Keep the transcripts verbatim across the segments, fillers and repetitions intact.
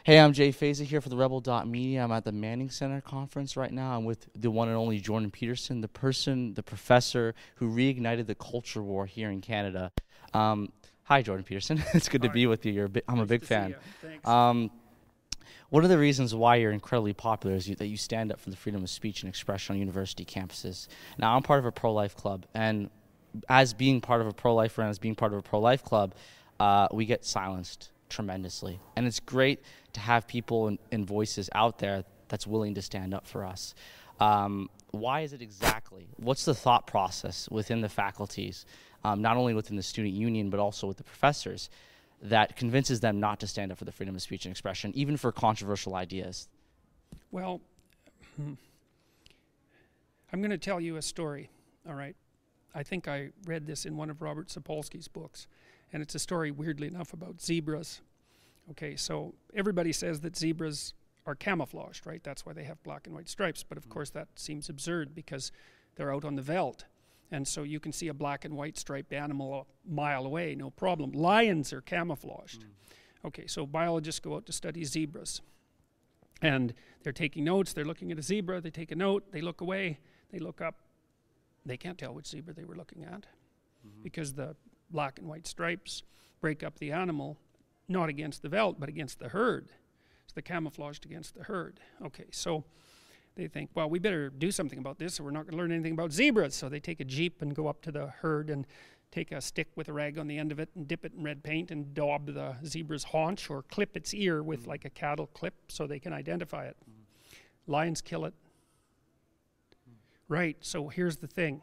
Hey, I'm Jay Feza here for the Rebel Dot Media. I'm at the Manning Center conference right now. I'm with the one and only Jordan Peterson, the person, the professor who reignited the culture war here in Canada. Um, hi, Jordan Peterson. It's good Hi. to be with you. You're a bi- I'm Nice a big to see fan. ya. Thanks. Um, one of the reasons why you're incredibly popular is you, that you stand up for the freedom of speech and expression on university campuses. Now, I'm part of a pro-life club, and as being part of a pro-lifer and as being part of a pro-life club, uh, we get silenced tremendously. And it's great to have people and, and voices out there that's willing to stand up for us. Um, why is it exactly? What's the thought process within the faculties, um, not only within the student union, but also with the professors, that convinces them not to stand up for the freedom of speech and expression, even for controversial ideas? Well, hmm, I'm going to tell you a story, all right? I think I read this in one of Robert Sapolsky's books, and it's a story, weirdly enough, about zebras. Okay, so everybody says that zebras are camouflaged, right? That's why they have black and white stripes, but of course that seems absurd because they're out on the veldt. And so you can see a black and white striped animal a mile away, no problem. Lions are camouflaged. Mm. Okay, so biologists go out to study zebras. And they're taking notes, they're looking at a zebra, they take a note, they look away, they look up. They can't tell which zebra they were looking at mm-hmm. because the black and white stripes break up the animal, not against the veldt, but against the herd. So they're camouflaged against the herd. Okay, so they think, well, we better do something about this or we're not going to learn anything about zebras. So they take a jeep and go up to the herd and take a stick with a rag on the end of it and dip it in red paint and daub the zebra's haunch or clip its ear with mm. like a cattle clip so they can identify it. Mm. Lions kill it. Mm. Right, so here's the thing.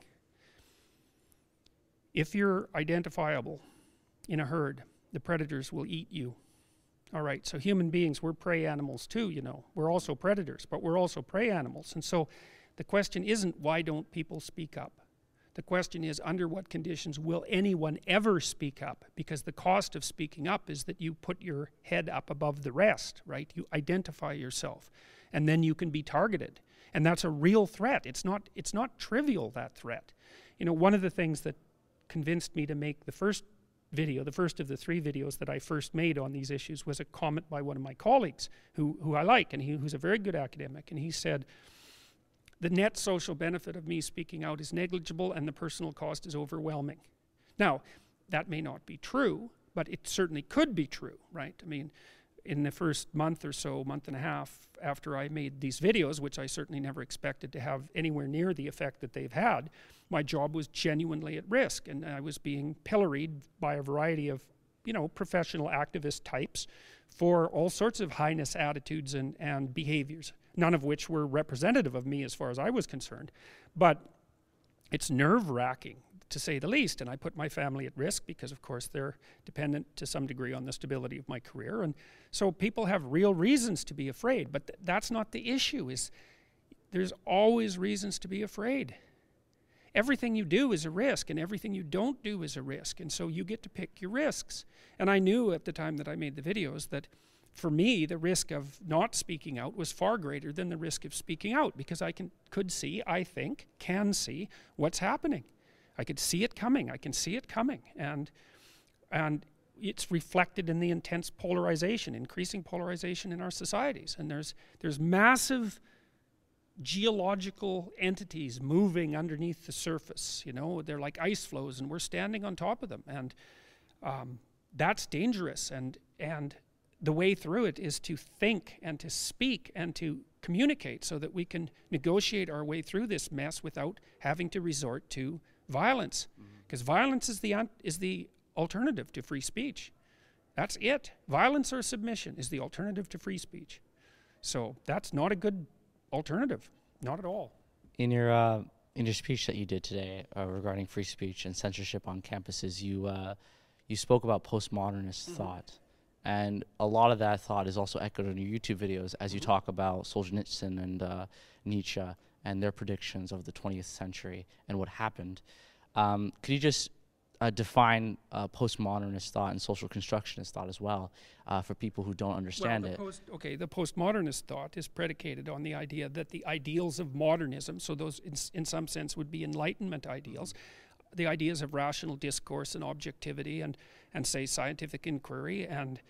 If you're identifiable in a herd, the predators will eat you. All right, so human beings, we're prey animals too, you know. We're also predators, but we're also prey animals. And so the question isn't why don't people speak up? The question is under what conditions will anyone ever speak up? Because the cost of speaking up is that you put your head up above the rest, right? You identify yourself, and then you can be targeted. And that's a real threat. It's not, it's not trivial, that threat. You know, one of the things that convinced me to make the first video, the first of the three videos that I first made on these issues, was a comment by one of my colleagues who, who I like, and he, who's a very good academic, and he said, the net social benefit of me speaking out is negligible and the personal cost is overwhelming. Now, that may not be true, but it certainly could be true, right? I mean, in the first month or so, month and a half after I made these videos, which I certainly never expected to have anywhere near the effect that they've had, my job was genuinely at risk, and I was being pilloried by a variety of, you know, professional activist types for all sorts of heinous attitudes and, and behaviors, none of which were representative of me as far as I was concerned. But it's nerve-wracking, to say the least, and I put my family at risk because, of course, they're dependent to some degree on the stability of my career, and so people have real reasons to be afraid, but th that's not the issue. Is there's always reasons to be afraid. Everything you do is a risk, and everything you don't do is a risk, and so you get to pick your risks. And I knew at the time that I made the videos that for me the risk of not speaking out was far greater than the risk of speaking out, because I can could see, I think, can see what's happening. I could see it coming. I can see it coming, and and it's reflected in the intense polarization, increasing polarization in our societies. And there's there's massive geological entities moving underneath the surface. You know, they're like ice flows, and we're standing on top of them, and um, that's dangerous. And and the way through it is to think and to speak and to communicate, so that we can negotiate our way through this mess without having to resort to violence, because mm-hmm. violence is the is the alternative to free speech. That's it. Violence or submission is the alternative to free speech. So that's not a good alternative, not at all. In your uh, in your speech that you did today uh, regarding free speech and censorship on campuses, you uh, you spoke about postmodernist mm-hmm. thought, and a lot of that thought is also echoed in your YouTube videos as mm-hmm. you talk about Solzhenitsyn and uh, Nietzsche and their predictions of the twentieth century and what happened. Um, could you just uh, define uh, postmodernist thought and social constructionist thought as well uh, for people who don't understand well, the it? Post, okay, the postmodernist thought is predicated on the idea that the ideals of modernism, so those in, in some sense would be Enlightenment ideals, mm-hmm. the ideas of rational discourse and objectivity and, and say scientific inquiry and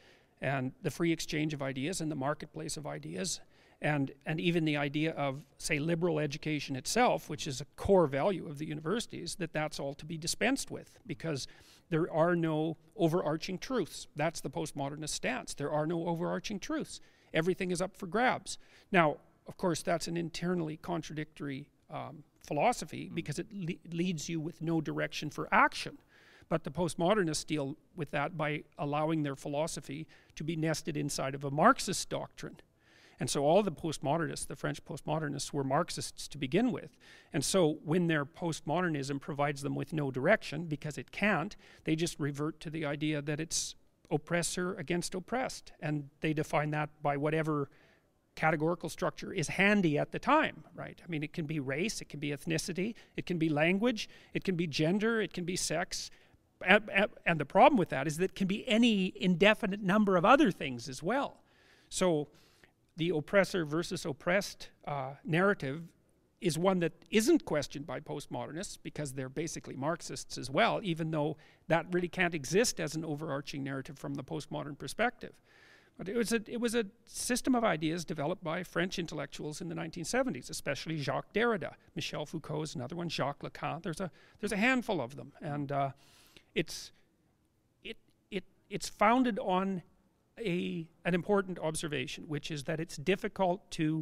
and the free exchange of ideas and the marketplace of ideas, and, and even the idea of, say, liberal education itself, which is a core value of the universities, that that's all to be dispensed with, because there are no overarching truths. That's the postmodernist stance. There are no overarching truths. Everything is up for grabs. Now, of course, that's an internally contradictory um, philosophy, because it le leads you with no direction for action. But the postmodernists deal with that by allowing their philosophy to be nested inside of a Marxist doctrine. And so all the postmodernists, the French postmodernists, were Marxists to begin with. And so when their postmodernism provides them with no direction, because it can't, they just revert to the idea that it's oppressor against oppressed. And they define that by whatever categorical structure is handy at the time, right? I mean, it can be race, it can be ethnicity, it can be language, it can be gender, it can be sex. And, and the problem with that is that it can be any indefinite number of other things as well. So the oppressor versus oppressed uh, narrative is one that isn't questioned by postmodernists, because they're basically Marxists as well, even though that really can't exist as an overarching narrative from the postmodern perspective. But it was a, it was a system of ideas developed by French intellectuals in the nineteen seventies, especially Jacques Derrida. Michel Foucault is another one, Jacques Lacan. There's a, there's a handful of them. And uh, it's, it, it, it's founded on a, an important observation, which is that it's difficult to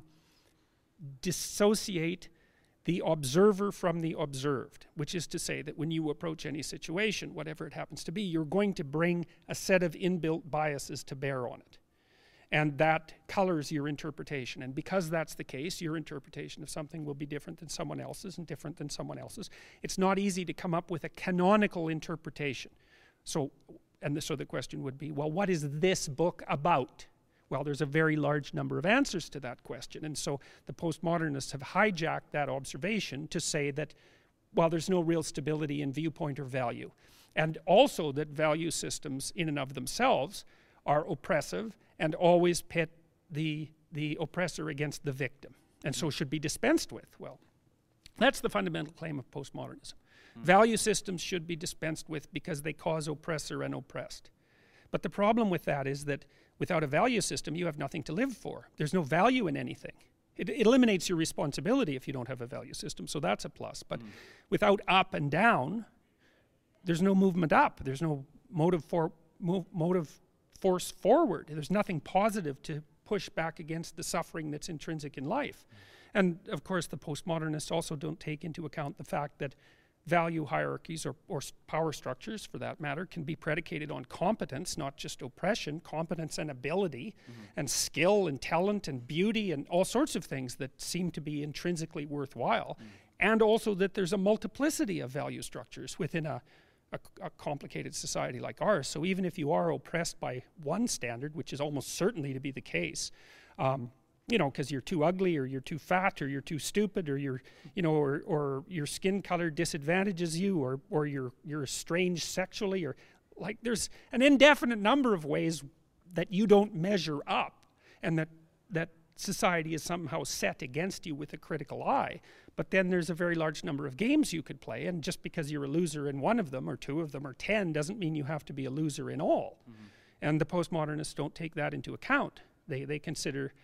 dissociate the observer from the observed, which is to say that when you approach any situation, whatever it happens to be, you're going to bring a set of inbuilt biases to bear on it. And that colors your interpretation. And because that's the case, your interpretation of something will be different than someone else's and different than someone else's. It's not easy to come up with a canonical interpretation. So, and the, so the question would be, well, what is this book about? Well, there's a very large number of answers to that question. And so the postmodernists have hijacked that observation to say that, well, there's no real stability in viewpoint or value. And also that value systems in and of themselves are oppressive and always pit the, the oppressor against the victim, and so should be dispensed with. Well, that's the fundamental claim of postmodernism. Mm. Value systems should be dispensed with because they cause oppressor and oppressed. But the problem with that is that without a value system, you have nothing to live for. There's no value in anything. It, it eliminates your responsibility if you don't have a value system, so that's a plus. But mm. without up and down, there's no movement up. There's no motive for move, motive force forward. There's nothing positive to push back against the suffering that's intrinsic in life. Mm. And of course, the postmodernists also don't take into account the fact that value hierarchies, or, or power structures for that matter, can be predicated on competence, not just oppression, competence and ability, mm-hmm. and skill and talent and beauty and all sorts of things that seem to be intrinsically worthwhile. Mm. And also that there's a multiplicity of value structures within a, a, a complicated society like ours. So even if you are oppressed by one standard, which is almost certainly to be the case, um, you know, because you're too ugly, or you're too fat, or you're too stupid, or you're, you know, or, or your skin color disadvantages you, or, or you're, you're strange sexually, or like there's an indefinite number of ways that you don't measure up, and that, that society is somehow set against you with a critical eye. But then there's a very large number of games you could play, and just because you're a loser in one of them, or two of them, or ten, doesn't mean you have to be a loser in all. Mm-hmm. And the postmodernists don't take that into account. They, they consider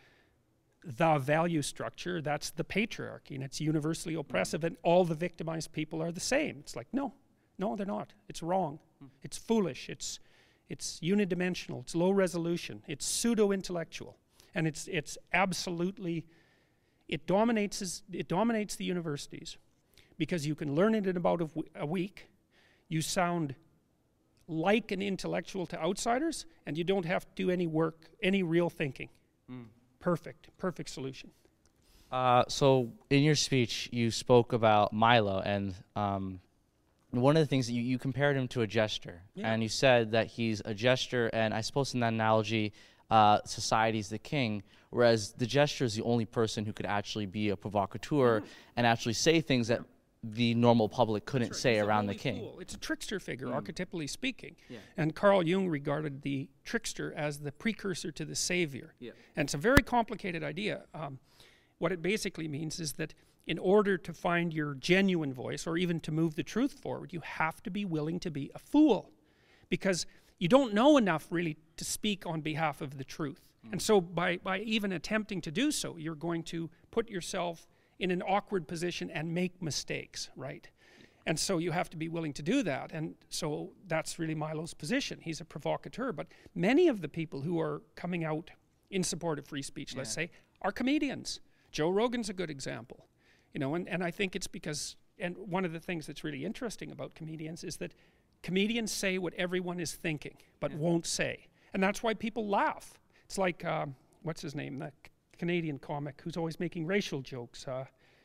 the value structure, that's the patriarchy, and it's universally oppressive, and all the victimized people are the same. It's like, no, no, they're not. It's wrong. Mm. It's foolish. It's, it's unidimensional. It's low resolution. It's pseudo-intellectual. And it's, it's absolutely, it dominates, it dominates the universities, because you can learn it in about a, a week. You sound like an intellectual to outsiders, and you don't have to do any work, any real thinking. Mm. Perfect, perfect solution. Uh, so in your speech, you spoke about Milo, and um, one of the things that you, you compared him to a jester, yeah. and you said that he's a jester, and I suppose in that analogy, uh, society's the king, whereas the jester is the only person who could actually be a provocateur mm. and actually say things that the normal public couldn't right. say He's around the king. Fool. It's a trickster figure, mm. archetypally speaking. Yeah. And Carl Jung regarded the trickster as the precursor to the savior. Yeah. And it's a very complicated idea. Um, what it basically means is that in order to find your genuine voice, or even to move the truth forward, you have to be willing to be a fool. Because you don't know enough really to speak on behalf of the truth. Mm. And so by, by even attempting to do so, you're going to put yourself in an awkward position and make mistakes, right? And so you have to be willing to do that. And so that's really Milo's position. He's a provocateur. But many of the people who are coming out in support of free speech, yeah. let's say, are comedians. Joe Rogan's a good example. You know, and, and I think it's because, and one of the things that's really interesting about comedians is that comedians say what everyone is thinking, but yeah. won't say. And that's why people laugh. It's like, um, what's his name, the Canadian comic who's always making racial jokes. Uh,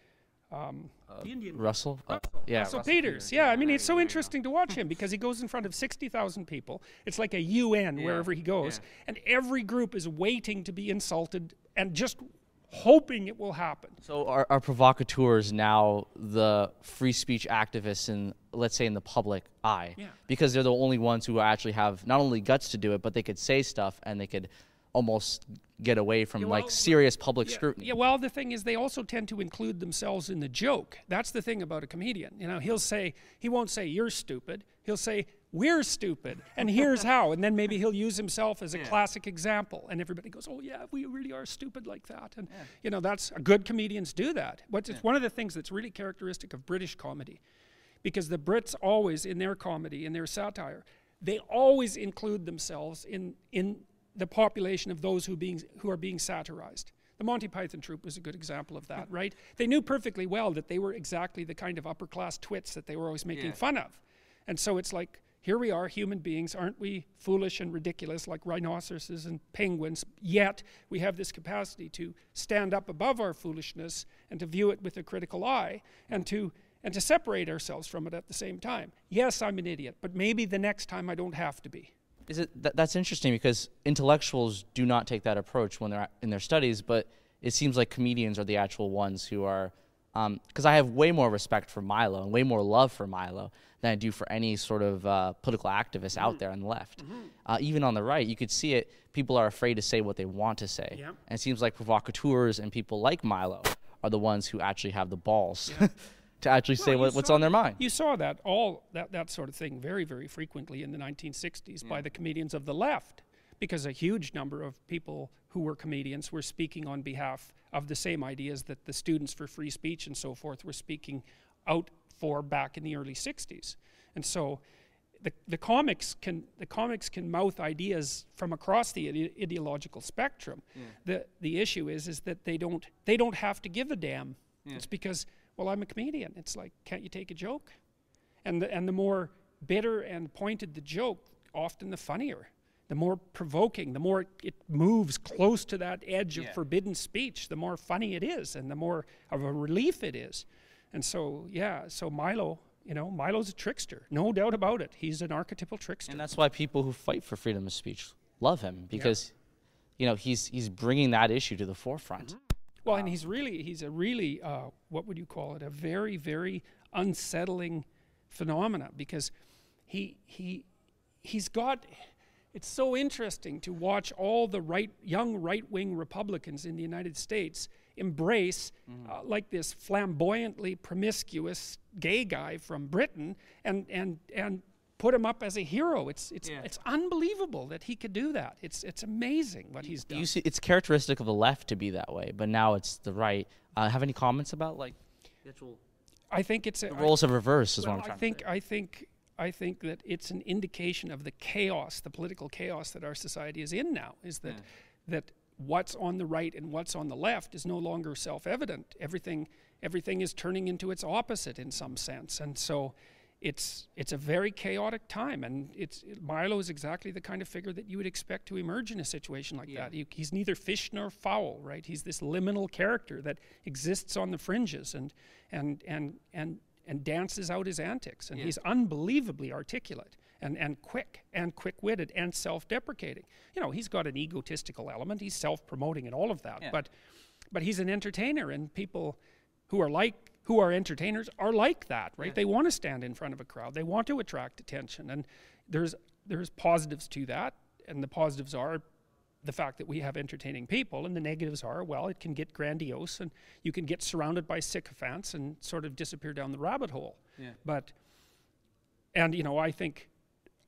um, uh, the Indian Russell? Russell, uh, yeah, Russell, Russell Peters. Peters. Yeah, Yeah, I mean, right, it's so right, interesting right. to watch him because he goes in front of sixty thousand people. It's like a U N Yeah. wherever he goes. Yeah. And every group is waiting to be insulted and just hoping it will happen. So are, are provocateurs now the free speech activists in, let's say, in the public eye? Yeah. Because they're the only ones who actually have not only guts to do it, but they could say stuff and they could almost get away from Yeah, like well, serious public yeah, scrutiny. Yeah, well, the thing is they also tend to include themselves in the joke. That's the thing about a comedian. You know, he'll say, he won't say you're stupid. He'll say we're stupid and here's how. And then maybe he'll use himself as a Yeah. classic example. And everybody goes, oh yeah, we really are stupid like that. And Yeah. you know, that's, good comedians do that. But it's Yeah. one of the things that's really characteristic of British comedy. Because the Brits always, in their comedy, in their satire, they always include themselves in, in the population of those who, being, who are being satirized. The Monty Python troupe was a good example of that, right? They knew perfectly well that they were exactly the kind of upper-class twits that they were always making Yeah. fun of. And so it's like, here we are, human beings, aren't we foolish and ridiculous like rhinoceroses and penguins, yet we have this capacity to stand up above our foolishness and to view it with a critical eye and to and to separate ourselves from it at the same time. Yes, I'm an idiot, but maybe the next time I don't have to be. Is it th- that's interesting because intellectuals do not take that approach when they're in their studies, but it seems like comedians are the actual ones who are, because I have way more respect for Milo and way more love for Milo than I do for any sort of uh, political activist mm-hmm. out there on the left. Mm-hmm. Uh, even on the right, you could see it, people are afraid to say what they want to say. Yeah. And it seems like provocateurs and people like Milo are the ones who actually have the balls Yeah. to actually Well, say you what, what's saw- on their mind. You saw that all that, that sort of thing very, very frequently in the nineteen sixties by the comedians of the left, because a huge number of people who were comedians were speaking on behalf of the same ideas that the students for free speech and so forth were speaking out for back in the early sixties. And so the, the comics can the comics can mouth ideas from across the ide ideological spectrum. Yeah. The the issue is is that they don't they don't have to give a damn. Yeah. It's because, well, I'm a comedian. It's like, can't you take a joke? And the, and the more bitter and pointed the joke, often the funnier. The more provoking, the more it, it moves close to that edge Yeah. of forbidden speech, the more funny it is and the more of a relief it is. And so, yeah, so Milo, you know, Milo's a trickster, no doubt about it. He's an archetypal trickster. And that's why people who fight for freedom of speech love him, because you know he's he's bringing that issue to the forefront. Mm-hmm. Well, and he's really, he's a really, uh, what would you call it, a very, very unsettling phenomena, because he, he, he's got, it's so interesting to watch all the right, young right-wing Republicans in the United States embrace mm. uh, like this flamboyantly promiscuous gay guy from Britain and, and, and put him up as a hero. It's, it's, Yeah. it's unbelievable that he could do that. It's, it's amazing what he's done. You see, it's characteristic of the left to be that way, but now it's the right. Uh, have any comments about like the actual I think it's a, the roles have reversed? Is well, what I'm trying I think to say. I think I think that it's an indication of the chaos, the political chaos that our society is in now. Is that Yeah. that what's on the right and what's on the left is no longer self-evident. Everything everything is turning into its opposite in some sense, and so it's it's a very chaotic time. And it's Milo is exactly the kind of figure that you would expect to emerge in a situation like Yeah. that. He, he's neither fish nor fowl, right? He's this liminal character that exists on the fringes and and and and and dances out his antics. And Yeah. he's unbelievably articulate and and quick and quick-witted and self-deprecating. You know, he's got an egotistical element. He's self-promoting and all of that. Yeah. But but he's an entertainer, and people who are like who are entertainers are like that, right? Yeah. They want to stand in front of a crowd. They want to attract attention, and there's there's positives to that, and the positives are the fact that we have entertaining people, and the negatives are, well, it can get grandiose, and you can get surrounded by sycophants and sort of disappear down the rabbit hole. Yeah. But and you know, I think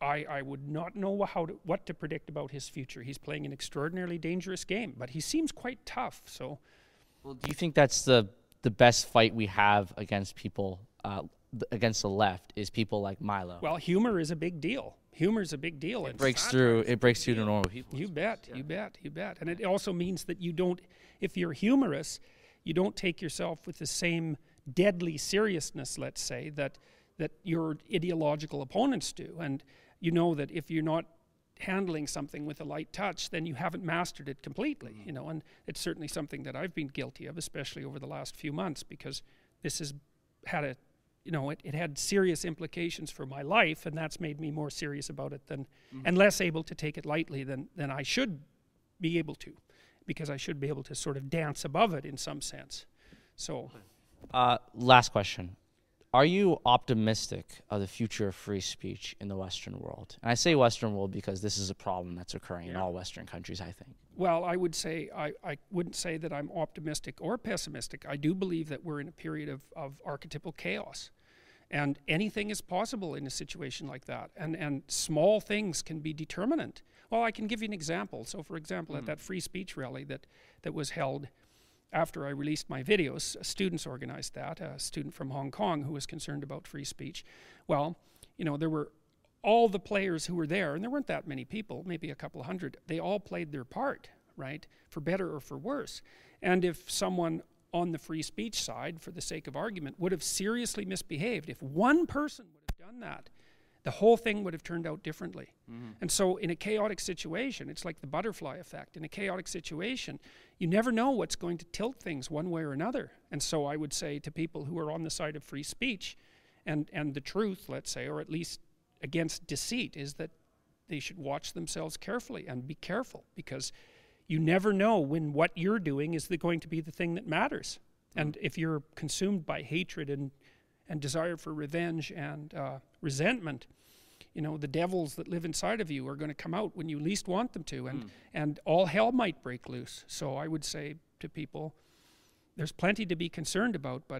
I, I would not know how to, what to predict about his future. He's playing an extraordinarily dangerous game, but he seems quite tough. So, well, do you think that's the the best fight we have against people, uh, th- against the left, is people like Milo? Well, humor is a big deal. Humor is a big deal. It breaks through. It breaks through to normal people. You bet. Yeah. You bet. You bet. And it also means that you don't, if you're humorous, you don't take yourself with the same deadly seriousness, let's say, that that your ideological opponents do. And you know that if you're not handling something with a light touch, then you haven't mastered it completely, mm-hmm. you know, and it's certainly something that I've been guilty of, especially over the last few months, because this has had a, you know, it, it had serious implications for my life, and that's made me more serious about it than, mm-hmm. and less able to take it lightly than, than I should be able to, because I should be able to sort of dance above it in some sense. So. Uh, last question. Are you optimistic of the future of free speech in the Western world? And I say Western world because this is a problem that's occurring yeah. in all Western countries, I think. Well, I would say, I, I wouldn't say that I'm optimistic or pessimistic. I do believe that we're in a period of, of archetypal chaos. And anything is possible in a situation like that. And, and small things can be determinant. Well, I can give you an example. So, for example, mm. at that free speech rally that, that was held after I released my videos, students organized that, a student from Hong Kong who was concerned about free speech. Well, you know, there were all the players who were there, and there weren't that many people, maybe a couple hundred, they all played their part, right, for better or for worse. And if someone on the free speech side, for the sake of argument, would have seriously misbehaved, if one person would have done that, the whole thing would have turned out differently. Mm-hmm. And so in a chaotic situation, it's like the butterfly effect. In a chaotic situation, you never know what's going to tilt things one way or another. And so I would say to people who are on the side of free speech and, and the truth, let's say, or at least against deceit, is that they should watch themselves carefully and be careful, because you never know when what you're doing is the, going to be the thing that matters. Mm-hmm. And if you're consumed by hatred and, and desire for revenge and uh, resentment, you know, the devils that live inside of you are going to come out when you least want them to, and, mm. and all hell might break loose. So I would say to people, there's plenty to be concerned about, but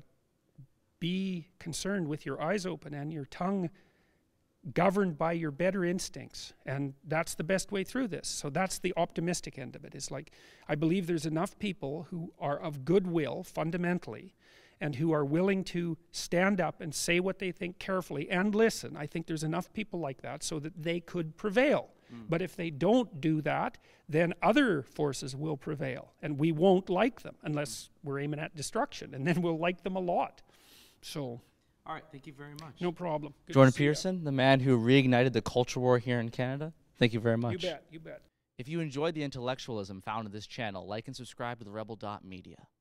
be concerned with your eyes open and your tongue governed by your better instincts. And that's the best way through this. So that's the optimistic end of it. It's like, I believe there's enough people who are of goodwill fundamentally, and who are willing to stand up and say what they think carefully and listen. I think there's enough people like that so that they could prevail. Mm. But if they don't do that, then other forces will prevail, and we won't like them unless we're aiming at destruction, and then we'll like them a lot. So, all right, thank you very much. No problem. Good Jordan Peterson, the man who reignited the culture war here in Canada. Thank you very much. You bet, you bet. If you enjoyed the intellectualism found in this channel, like and subscribe to the rebel dot media.